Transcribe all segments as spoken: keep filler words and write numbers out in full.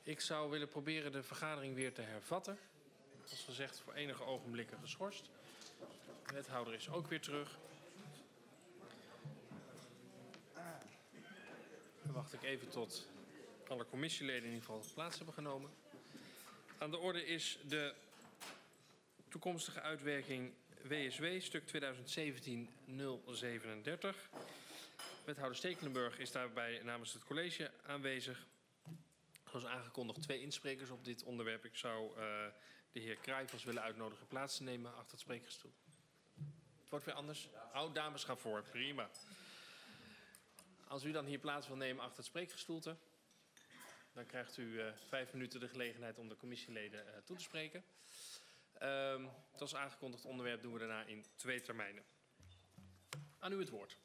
Ik zou willen proberen de vergadering weer te hervatten. Zoals gezegd, voor enige ogenblikken geschorst. De wethouder is ook weer terug. Dan wacht ik even tot alle commissieleden in ieder geval plaats hebben genomen. Aan de orde is de toekomstige uitwerking W S W, stuk tweeduizend zeventien nul zevenendertig. Wethouder Stekelenburg is daarbij namens het college aanwezig. Zoals aangekondigd twee insprekers op dit onderwerp. Ik zou uh, de heer Kruijfers willen uitnodigen plaats te nemen achter het spreekgestoel. Het wordt weer anders. Oh, dames gaan voor. Prima. Als u dan hier plaats wil nemen achter het spreekgestoelte, dan krijgt u uh, vijf minuten de gelegenheid om de commissieleden uh, toe te spreken. Uh, zoals aangekondigd onderwerp doen we daarna in twee termijnen. Aan u het woord.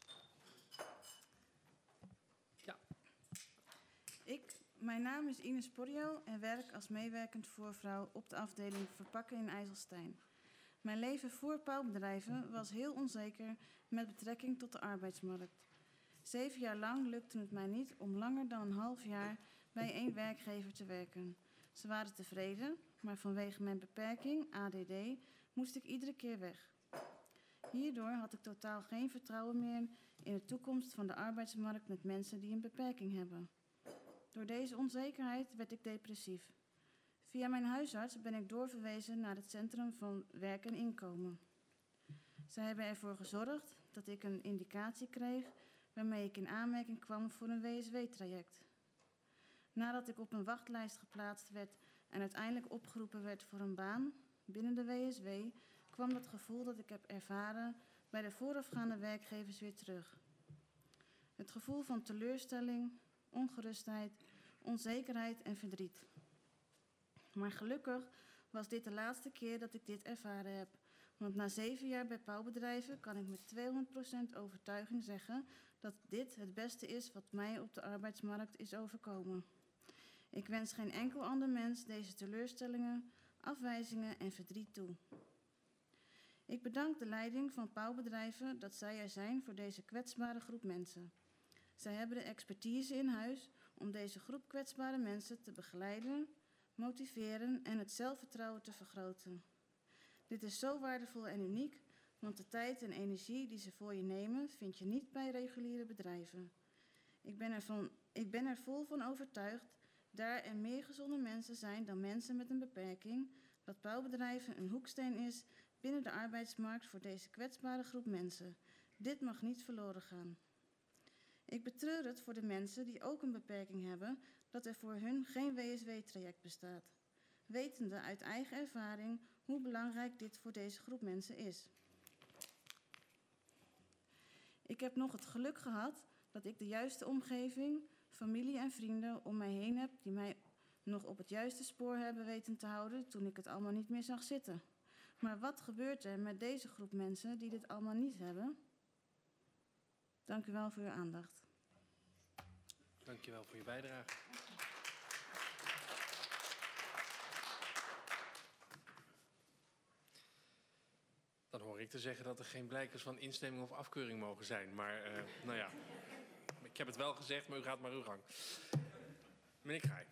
Ja. Ik, mijn naam is Ines Porrio en werk als meewerkend voorvrouw op de afdeling Verpakken in IJsselstein. Mijn leven voor bouwbedrijven was heel onzeker met betrekking tot de arbeidsmarkt. Zeven jaar lang lukte het mij niet om langer dan een half jaar bij één werkgever te werken. Ze waren tevreden, maar vanwege mijn beperking, A D D, moest ik iedere keer weg. Hierdoor had ik totaal geen vertrouwen meer in de toekomst van de arbeidsmarkt met mensen die een beperking hebben. Door deze onzekerheid werd ik depressief. Via mijn huisarts ben ik doorverwezen naar het Centrum van Werk en Inkomen. Zij hebben ervoor gezorgd dat ik een indicatie kreeg waarmee ik in aanmerking kwam voor een W S W-traject. Nadat ik op een wachtlijst geplaatst werd en uiteindelijk opgeroepen werd voor een baan binnen de W S W, kwam dat gevoel dat ik heb ervaren bij de voorafgaande werkgevers weer terug. Het gevoel van teleurstelling, ongerustheid, onzekerheid en verdriet. Maar gelukkig was dit de laatste keer dat ik dit ervaren heb. Want na zeven jaar bij bouwbedrijven kan ik met tweehonderd procent overtuiging zeggen dat dit het beste is wat mij op de arbeidsmarkt is overkomen. Ik wens geen enkel ander mens deze teleurstellingen, afwijzingen en verdriet toe. Ik bedank de leiding van bouwbedrijven dat zij er zijn voor deze kwetsbare groep mensen. Zij hebben de expertise in huis om deze groep kwetsbare mensen te begeleiden, motiveren en het zelfvertrouwen te vergroten. Dit is zo waardevol en uniek, want de tijd en energie die ze voor je nemen vind je niet bij reguliere bedrijven. Ik ben, ervan, ik ben er vol van overtuigd, daar er meer gezonde mensen zijn dan mensen met een beperking, dat bouwbedrijven een hoeksteen is binnen de arbeidsmarkt voor deze kwetsbare groep mensen. Dit mag niet verloren gaan. Ik betreur het voor de mensen die ook een beperking hebben, dat er voor hun geen W S W-traject bestaat. Wetende uit eigen ervaring hoe belangrijk dit voor deze groep mensen is. Ik heb nog het geluk gehad dat ik de juiste omgeving, familie en vrienden om mij heen heb die mij nog op het juiste spoor hebben weten te houden toen ik het allemaal niet meer zag zitten. Maar wat gebeurt er met deze groep mensen die dit allemaal niet hebben? Dank u wel voor uw aandacht. Dank je wel voor je bijdrage. Dan hoor ik te zeggen dat er geen blijkers van instemming of afkeuring mogen zijn. Maar, uh, nou ja, ik heb het wel gezegd, maar u gaat maar uw gang. Meneer Kraai.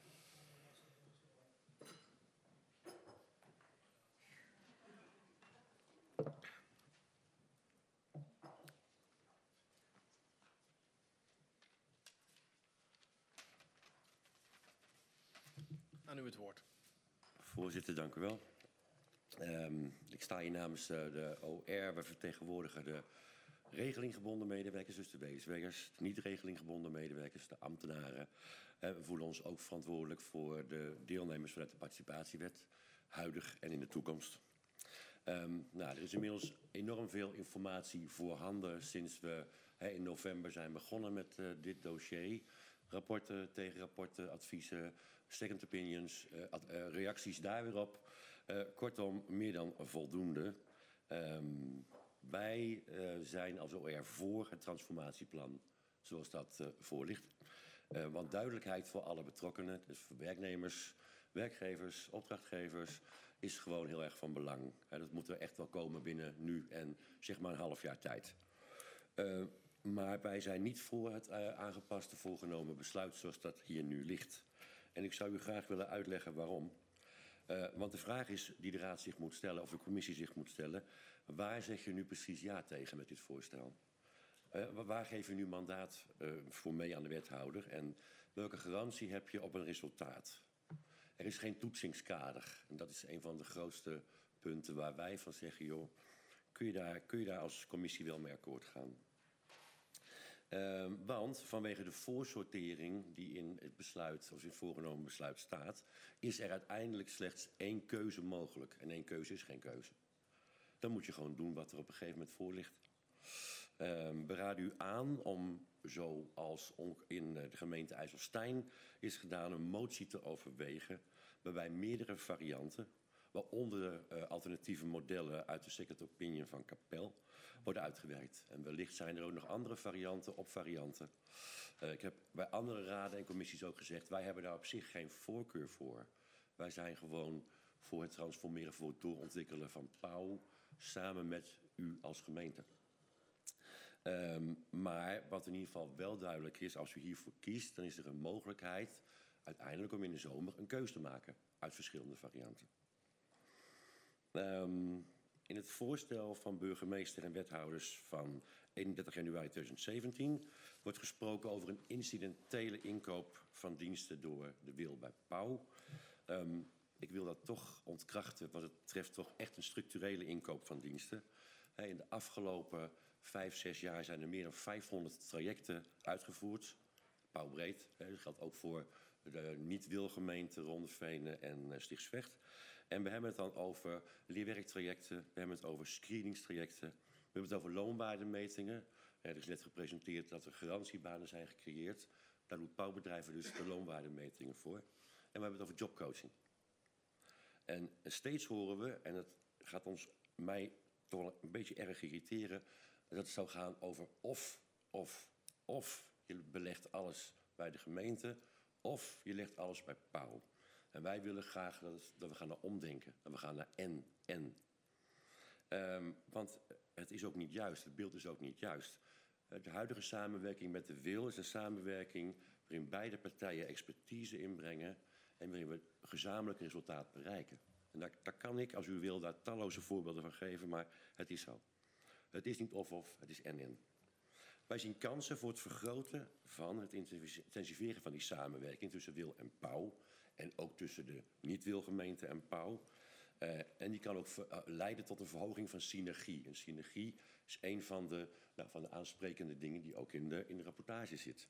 Aan u het woord. Voorzitter, dank u wel. Um, ik sta hier namens uh, de O R. We vertegenwoordigen de regelinggebonden medewerkers, dus de W S W'ers, de niet-regelinggebonden medewerkers, de ambtenaren. Uh, we voelen ons ook verantwoordelijk voor de deelnemers vanuit de participatiewet, huidig en in de toekomst. Um, nou, er is inmiddels enorm veel informatie voorhanden sinds we hè, in november zijn begonnen met uh, dit dossier. Rapporten, tegenrapporten, adviezen, second opinions, uh, ad, uh, reacties daar weer op. Uh, kortom, meer dan voldoende. Um, wij uh, zijn als O R voor het transformatieplan zoals dat uh, voor ligt. Uh, want duidelijkheid voor alle betrokkenen, dus voor werknemers, werkgevers, opdrachtgevers, is gewoon heel erg van belang. Uh, dat moet er echt wel komen binnen nu en zeg maar een half jaar tijd. Uh, Maar wij zijn niet voor het uh, aangepaste voorgenomen besluit zoals dat hier nu ligt. En ik zou u graag willen uitleggen waarom. Uh, want de vraag is die de Raad zich moet stellen, of de commissie zich moet stellen, waar zeg je nu precies ja tegen met dit voorstel? Uh, waar geef je nu mandaat uh, voor mee aan de wethouder en welke garantie heb je op een resultaat? Er is geen toetsingskader en dat is een van de grootste punten waar wij van zeggen, joh, kun je daar, kun je daar als commissie wel mee akkoord gaan? Uh, want vanwege de voorsortering die in het besluit, of in het voorgenomen besluit staat, is er uiteindelijk slechts één keuze mogelijk. En één keuze is geen keuze. Dan moet je gewoon doen wat er op een gegeven moment voor ligt. Uh, we raden u aan om, zoals in de gemeente IJsselstein is gedaan, een motie te overwegen waarbij meerdere varianten, waaronder uh, alternatieve modellen uit de second opinion van Kapel, worden uitgewerkt. En wellicht zijn er ook nog andere varianten op varianten. Uh, ik heb bij andere raden en commissies ook gezegd, wij hebben daar op zich geen voorkeur voor. Wij zijn gewoon voor het transformeren, voor het doorontwikkelen van Pauw, samen met u als gemeente. Um, maar wat in ieder geval wel duidelijk is, als u hiervoor kiest, dan is er een mogelijkheid uiteindelijk om in de zomer een keus te maken uit verschillende varianten. Um, in het voorstel van burgemeester en wethouders van eenendertig januari tweeduizend zeventien wordt gesproken over een incidentele inkoop van diensten door de wil bij Pauw. Um, ik wil dat toch ontkrachten, want het treft toch echt een structurele inkoop van diensten. He, in de afgelopen vijf, zes jaar zijn er meer dan vijfhonderd trajecten uitgevoerd. Pauwbreed, he, dat geldt ook voor de niet-wilgemeenten Rondevenen en uh, Stichtsvecht. En we hebben het dan over leerwerktrajecten, we hebben het over screeningstrajecten, we hebben het over loonwaardemetingen. Er is net gepresenteerd dat er garantiebanen zijn gecreëerd. Daar doet Pauwbedrijven dus de loonwaardemetingen voor. En we hebben het over jobcoaching. En steeds horen we, en het gaat ons, mij toch wel een beetje erg irriteren, dat het zou gaan over of, of, of je belegt alles bij de gemeente, of je legt alles bij Pauw. En wij willen graag dat, het, dat we gaan naar omdenken. Dat we gaan naar en, en. Um, want het is ook niet juist. Het beeld is ook niet juist. De huidige samenwerking met de wil is een samenwerking waarin beide partijen expertise inbrengen en waarin we gezamenlijk een resultaat bereiken. En daar, daar kan ik, als u wil, daar talloze voorbeelden van geven, maar het is zo. Het is niet of-of, het is en-en. Wij zien kansen voor het vergroten van het intensiveren van die samenwerking tussen wil en Pauw. En ook tussen de niet-wilgemeente en Pauw. Uh, en die kan ook ver, uh, leiden tot een verhoging van synergie. En synergie is een van de, nou, van de aansprekende dingen die ook in de, in de rapportage zit.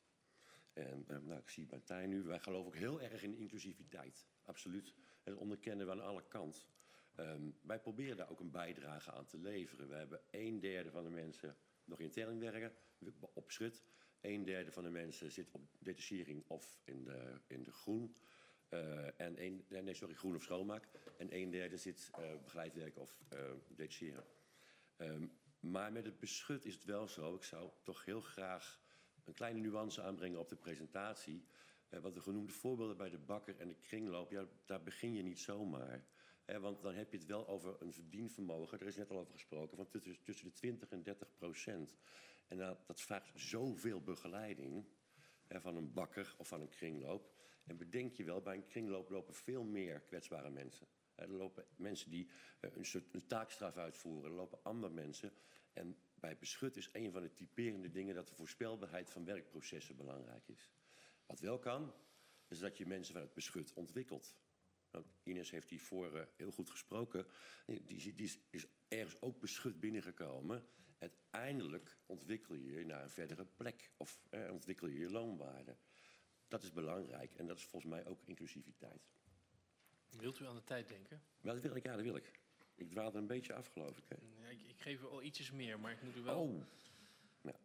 En uh, nou, ik zie bij Tijn nu, wij geloven ook heel erg in inclusiviteit. Absoluut. En dat onderkennen we aan alle kanten. Um, wij proberen daar ook een bijdrage aan te leveren. We hebben een derde van de mensen nog intern werken, op schut. Een derde van de mensen zit op detachering of in de, in de groen. Uh, en een, nee, sorry, groen of schoonmaak. En een derde zit uh, begeleid werken of uh, detacheren. Um, maar met het beschut is het wel zo. Ik zou toch heel graag een kleine nuance aanbrengen op de presentatie. Uh, want de genoemde voorbeelden bij de bakker en de kringloop, ja, daar begin je niet zomaar. He, want dan heb je het wel over een verdienvermogen, er is net al over gesproken, van tussen, tussen de twintig en dertig procent. En dat, dat vraagt zoveel begeleiding he, van een bakker of van een kringloop. En bedenk je wel, bij een kringloop lopen veel meer kwetsbare mensen. Er lopen mensen die een soort een taakstraf uitvoeren, er lopen andere mensen. En bij beschut is een van de typerende dingen dat de voorspelbaarheid van werkprocessen belangrijk is. Wat wel kan, is dat je mensen van het beschut ontwikkelt. Nou, Ines heeft hiervoor uh, heel goed gesproken. Die, die, die is, is ergens ook beschut binnengekomen. Uiteindelijk ontwikkel je je naar een verdere plek. Of uh, ontwikkel je je loonwaarde. Dat is belangrijk. En dat is volgens mij ook inclusiviteit. Wilt u aan de tijd denken? Maar dat wil ik, ja, dat wil ik. Ik dwaal er een beetje af, geloof ik. Hè? Ja, ik. Ik geef u al ietsjes meer, maar ik moet u wel... Oh. Nou,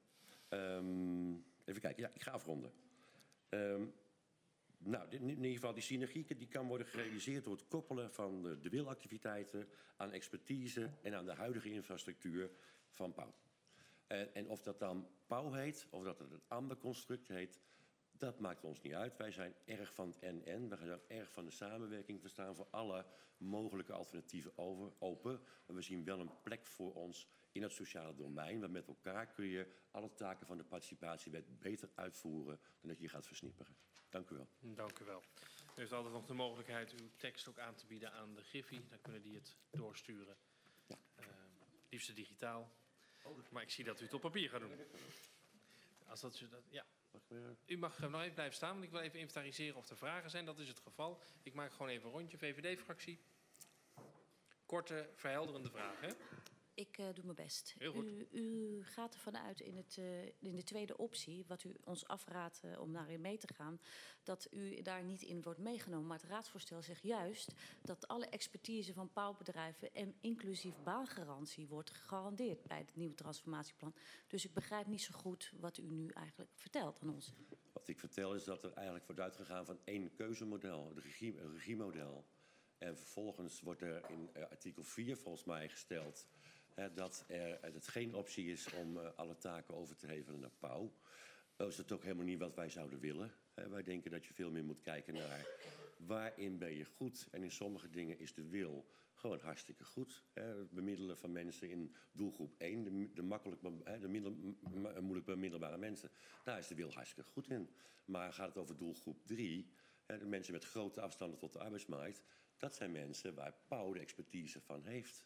um, even kijken. Ja, ik ga afronden. Um, Nou, in ieder geval die synergie die kan worden gerealiseerd door het koppelen van de, de wilactiviteiten aan expertise en aan de huidige infrastructuur van Pauw. En, en of dat dan Pauw heet, of dat het een ander construct heet, dat maakt ons niet uit. Wij zijn erg van het en-en, we zijn ook erg van de samenwerking. We staan voor alle mogelijke alternatieven over, open. Maar we zien wel een plek voor ons in het sociale domein, waar met elkaar kun je alle taken van de participatiewet beter uitvoeren dan dat je je gaat versnipperen. Dank u wel. Dank u wel. U heeft altijd nog de mogelijkheid uw tekst ook aan te bieden aan de Griffie. Dan kunnen die het doorsturen. Ja. Uh, liefst digitaal. Maar ik zie dat u het op papier gaat doen. Als dat, dat, ja. U mag nog even blijven staan, want ik wil even inventariseren of er vragen zijn. Dat is het geval. Ik maak gewoon even een rondje. V V D-fractie. Korte, verhelderende vragen. Ik uh, doe mijn best. Heel goed. U, u gaat ervan uit in, het, uh, in de tweede optie, wat u ons afraadt uh, om daarin mee te gaan, dat u daar niet in wordt meegenomen. Maar het raadsvoorstel zegt juist dat alle expertise van bouwbedrijven en inclusief baangarantie wordt gegarandeerd bij het nieuwe transformatieplan. Dus ik begrijp niet zo goed wat u nu eigenlijk vertelt aan ons. Wat ik vertel is dat er eigenlijk wordt uitgegaan van één keuzemodel, het regie, een regiemodel. En vervolgens wordt er in uh, artikel vier volgens mij gesteld uh, dat er, uh, het geen optie is om uh, alle taken over te hevelen naar Pauw. Dat is het ook helemaal niet wat wij zouden willen. Uh, wij denken dat je veel meer moet kijken naar waarin ben je goed. En in sommige dingen is de wil gewoon hartstikke goed. Uh, het bemiddelen van mensen in doelgroep één, de, de, makkelijk, uh, de middel, m- moeilijk bemiddelbare mensen. Daar is de wil hartstikke goed in. Maar gaat het over doelgroep drie, uh, de mensen met grote afstanden tot de arbeidsmarkt, dat zijn mensen waar Pauw de expertise van heeft.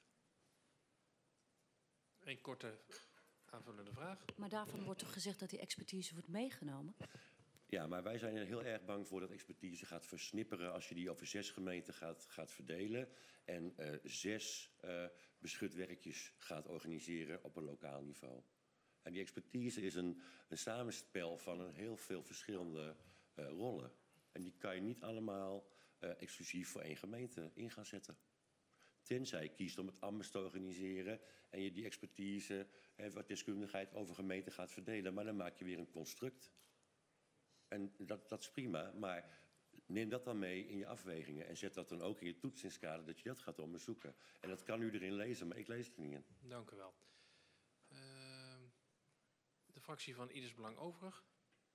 Een korte aanvullende vraag. Maar daarvan wordt toch gezegd dat die expertise wordt meegenomen? Ja, maar wij zijn er heel erg bang voor dat expertise gaat versnipperen als je die over zes gemeenten gaat, gaat verdelen en uh, zes uh, beschutwerkjes gaat organiseren op een lokaal niveau. En die expertise is een, een samenspel van een heel veel verschillende uh, rollen. En die kan je niet allemaal uh, exclusief voor één gemeente in gaan zetten. Tenzij je kiest om het anders te organiseren en je die expertise en wat deskundigheid over gemeenten gaat verdelen. Maar dan maak je weer een construct. En dat, dat is prima, maar neem dat dan mee in je afwegingen en zet dat dan ook in je toetsingskader dat je dat gaat onderzoeken. En dat kan u erin lezen, maar ik lees het er niet in. Dank u wel. Uh, de fractie van Ieders Belang Overig.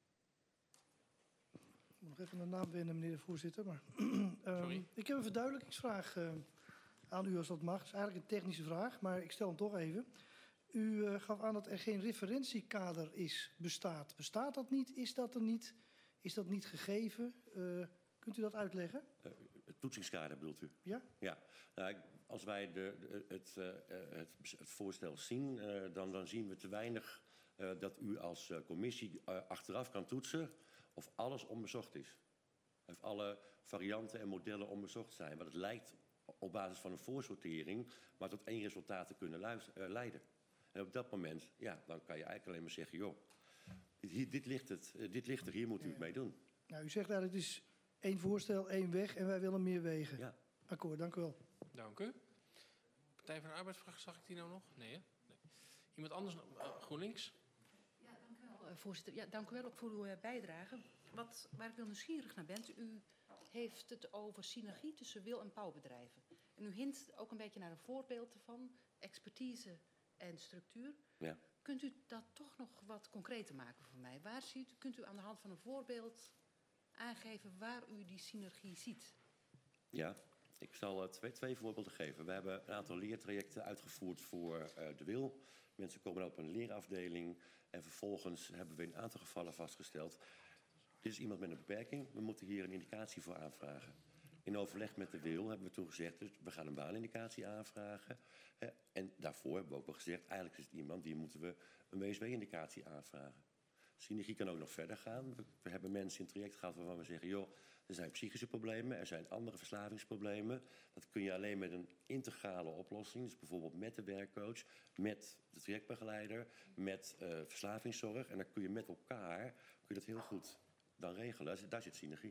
Ik moet nog even de naam wennen, meneer de voorzitter. Maar, um, Sorry. Ik heb een verduidelijkingsvraag uh, aan u als dat mag. Het is eigenlijk een technische vraag, maar ik stel hem toch even. U uh, gaf aan dat er geen referentiekader is, bestaat. Bestaat dat niet? Is dat er niet? Is dat niet gegeven? Uh, kunt u dat uitleggen? Uh, het toetsingskader bedoelt u? Ja. Ja. Nou, als wij de, de, het, uh, het, het voorstel zien, uh, dan, dan zien we te weinig uh, dat u als uh, commissie uh, achteraf kan toetsen of alles onbezocht is. Of alle varianten en modellen onbezocht zijn. Want het lijkt op basis van een voorsortering maar tot één resultaat te kunnen luisteren, uh, leiden. En op dat moment, ja, dan kan je eigenlijk alleen maar zeggen, joh, dit, dit, ligt, het, dit ligt er, hier moet u het mee doen. Nou, u zegt eigenlijk, het is één voorstel, één weg en wij willen meer wegen. Ja. Akkoord, dank u wel. Dank u. Partij van de Arbeidsvraag, zag ik die nou nog? Nee, hè? Nee. Iemand anders? Uh, GroenLinks? Ja, dank u wel, uh, voorzitter. Ja, dank u wel ook voor uw uh, bijdrage. Wat, waar ik wel nieuwsgierig naar ben, u heeft het over synergie tussen wil- en bouwbedrijven. En u hint ook een beetje naar een voorbeeld ervan, expertise en structuur. Ja. Kunt u dat toch nog wat concreter maken voor mij? Waar ziet, kunt u aan de hand van een voorbeeld aangeven waar u die synergie ziet? Ja, ik zal uh, twee, twee voorbeelden geven. We hebben een aantal leertrajecten uitgevoerd voor uh, de wil. Mensen komen op een leerafdeling en vervolgens hebben we in een aantal gevallen vastgesteld, dit is iemand met een beperking, we moeten hier een indicatie voor aanvragen. In overleg met de wil hebben we toen gezegd, dus we gaan een baanindicatie aanvragen. Hè, en daarvoor hebben we ook wel gezegd, eigenlijk is het iemand die moeten we een W S W-indicatie aanvragen. Synergie kan ook nog verder gaan. We, we hebben mensen in het traject gehad waarvan we zeggen, joh, er zijn psychische problemen, er zijn andere verslavingsproblemen. Dat kun je alleen met een integrale oplossing, dus bijvoorbeeld met de werkcoach, met de trajectbegeleider, met uh, verslavingszorg. En dan kun je met elkaar kun je dat heel goed dan regelen. Daar zit synergie.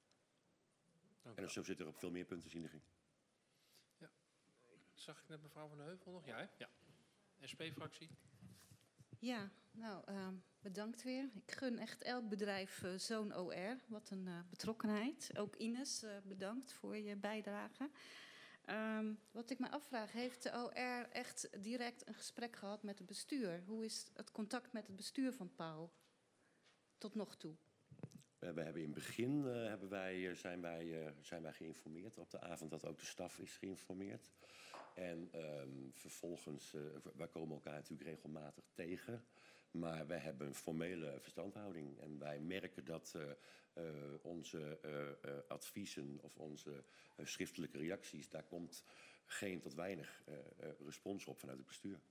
En zo zit er op veel meer punten synergie. Ja. Zag ik net mevrouw Van de Heuvel nog? Ja, hè? Ja. S P-fractie. Ja, nou, uh, bedankt weer. Ik gun echt elk bedrijf uh, zo'n O R. Wat een uh, betrokkenheid. Ook Ines, uh, bedankt voor je bijdrage. Um, wat ik me afvraag, heeft de O R echt direct een gesprek gehad met het bestuur? Hoe is het contact met het bestuur van Pauw tot nog toe? We hebben in het begin uh, hebben wij, zijn, wij, uh, zijn wij geïnformeerd. Op de avond dat ook de staf is geïnformeerd. En um, vervolgens, uh, wij komen elkaar natuurlijk regelmatig tegen. Maar wij hebben een formele verstandhouding. En wij merken dat uh, uh, onze uh, uh, adviezen of onze uh, schriftelijke reacties, daar komt geen tot weinig uh, uh, respons op vanuit het bestuur.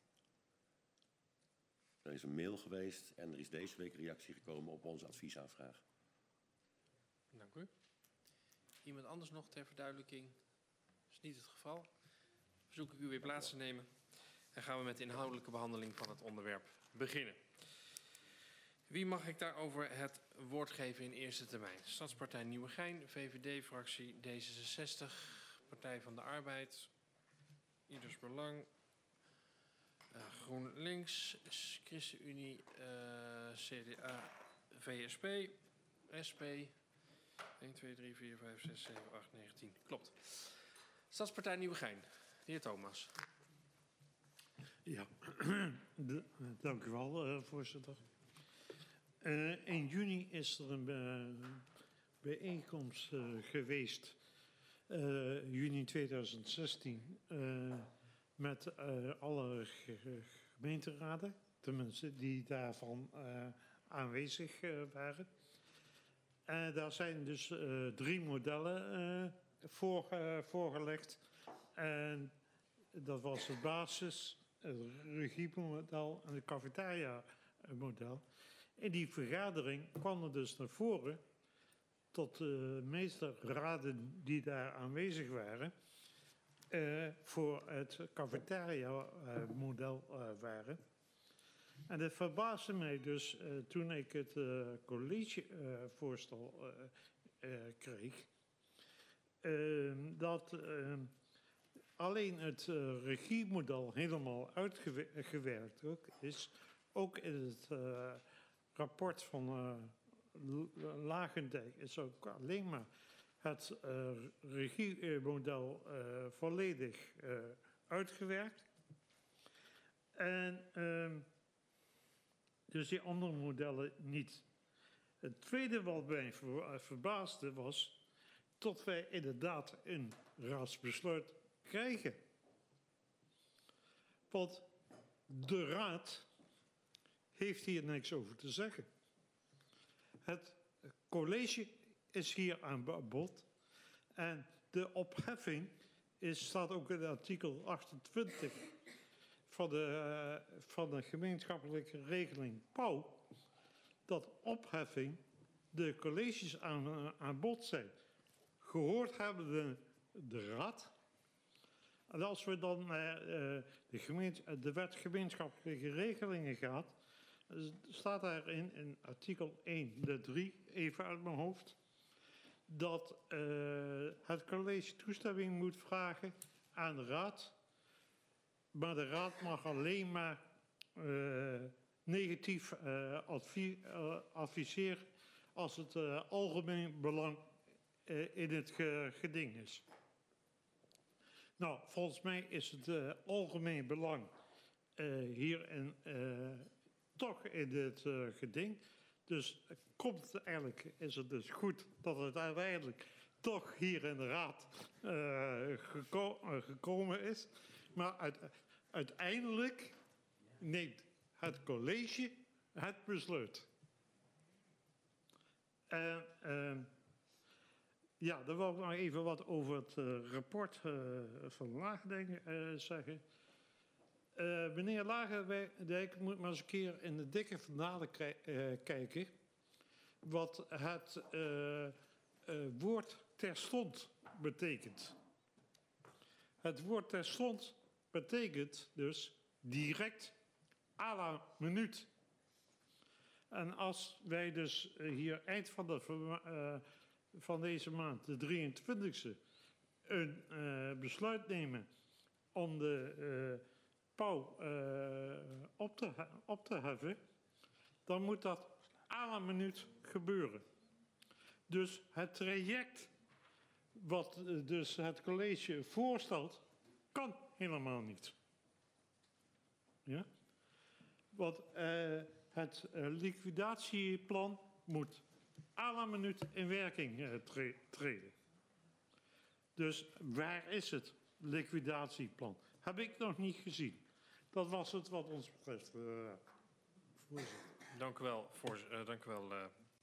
Er is een mail geweest en er is deze week reactie gekomen op onze adviesaanvraag. Dank u. Iemand anders nog ter verduidelijking? Dat is niet het geval. Verzoek ik u weer plaats te nemen. En gaan we met de inhoudelijke behandeling van het onderwerp beginnen. Wie mag ik daarover het woord geven in eerste termijn? Stadspartij Nieuwegein, V V D-fractie D zesenzestig, Partij van de Arbeid, Ieders Belang, uh, GroenLinks, ChristenUnie, uh, C D A, V S P, S P, een, twee, drie, vier, vijf, zes, zeven, acht, negen, tien. Klopt. Stadspartij Nieuwegein. De heer Thomas. Ja, de, dank u wel, uh, voorzitter. Uh, in juni is er een uh, bijeenkomst uh, geweest, uh, juni tweeduizend zestien, uh, met uh, alle ge gemeenteraden, tenminste die daarvan uh, aanwezig uh, waren. En daar zijn dus uh, drie modellen uh, voor, uh, voorgelegd. En dat was het basis, het regiemodel en het cafetaria-model. In die vergadering kwam er dus naar voren tot de meeste raden die daar aanwezig waren uh, voor het cafetaria-model uh, waren. En dat verbaasde mij dus uh, toen ik het uh, collegevoorstel uh, uh, kreeg, uh, dat uh, alleen het uh, regiemodel helemaal uitgewerkt ook is. Ook in het uh, rapport van uh, Lagendijk is ook alleen maar het uh, regiemodel uh, volledig uh, uitgewerkt. En uh, dus die andere modellen niet. Het tweede wat mij ver, verbaasde was tot wij inderdaad een raadsbesluit krijgen. Want de raad heeft hier niks over te zeggen. Het college is hier aan bod en de opheffing is, staat ook in artikel achtentwintig van de, uh, van de gemeenschappelijke regeling P A U, dat opheffing de colleges aan, uh, aan bod zijn. Gehoord hebben de, de raad. En als we dan naar uh, de, gemeente, de wet gemeenschappelijke regelingen gaat, staat daarin in artikel één, de drie, even uit mijn hoofd, dat uh, het college toestemming moet vragen aan de raad. Maar de raad mag alleen maar uh, negatief uh, advie, uh, adviseren als het uh, algemeen belang uh, in het ge geding is. Nou, volgens mij is het uh, algemeen belang uh, hierin uh, toch in het uh, geding. Dus komt het eigenlijk, is het dus goed dat het uiteindelijk toch hier in de raad uh, geko uh, gekomen is. Maar uit, uiteindelijk neemt het college het besluit. En uh, ja, dan wil ik nog even wat over het uh, rapport uh, van Lagendijk uh, zeggen. Uh, meneer Lagendijk moet maar eens een keer in de dikke verhalen uh, kijken wat het uh, uh, woord terstond betekent. Het woord terstond betekent dus direct à la minuut. En als wij dus hier eind van, de, uh, van deze maand, de drieëntwintigste, een uh, besluit nemen om de uh, P A U uh, op, te, op te heffen, dan moet dat à la minuut gebeuren. Dus het traject wat uh, dus het college voorstelt, kan helemaal niet. Ja? Want uh, het uh, liquidatieplan moet à la minuut in werking uh, tre treden. Dus waar is het liquidatieplan? Heb ik nog niet gezien. Dat was het wat ons betreft, uh, voorzitter. Dank u wel, voorz- uh, dank u wel uh,